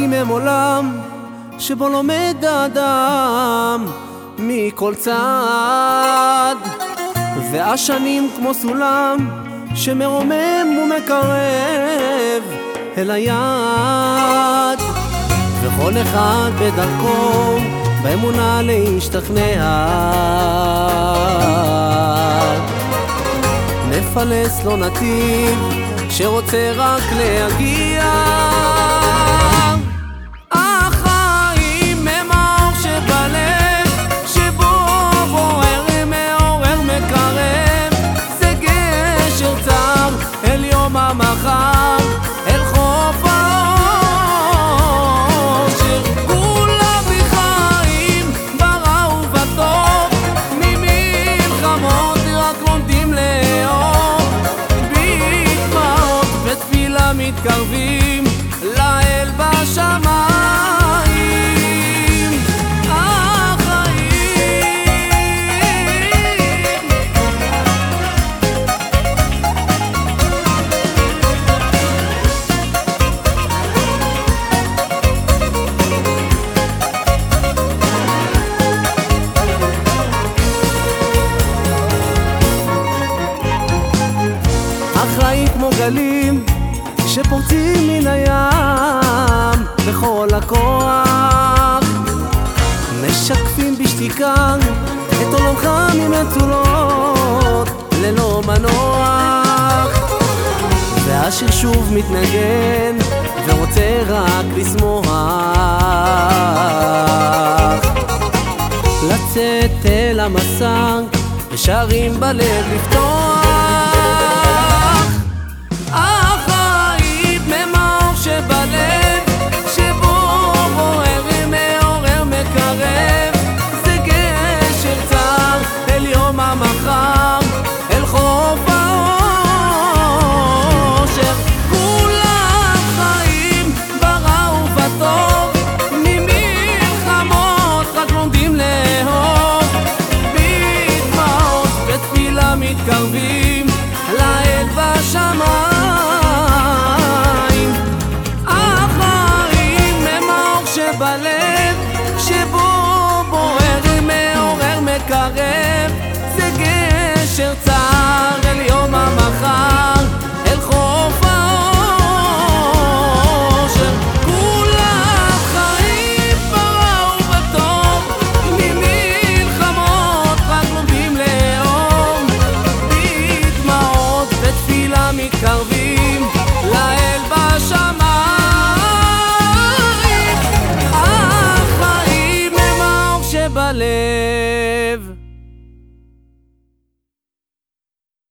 החיים הם עולם שבו לומד האדם מכל צד, והשנים כמו סולם שמרומם ומקרב אל היד, וכל אחד בדרכו באמונה להשתכנע. נפלס לו נתיב שרוצה רק להגיע. החיים הם האור שבלב, שבו בוער מעורר מקרב, זה גשר צר אל יום המחר, אל חוף האושר. כולם בחיים ברע ובטוב, ממלחמות רק לומדים לאהוב, בדמעות בתפילה מתקרבים לאל בשמיים. החיים כמו גלים שפורצים מן הים בכל הכוח, משקפים בשתיקה את עולמך ממצולות ללא מנוח, והשיר שוב מתנגן ורוצה רק לשמוח, לצאת אל המסע ושרים בלב לפתוח. החיים הם האור שבלב, שבו בוער מעורר מקרב, זה גשר צר אל יום המחר, אל חוף האושר. כולם חיים ברע ובטוב, ממלחמות רק לומדים לאהוב, בדמעות בתפילה מתקרבים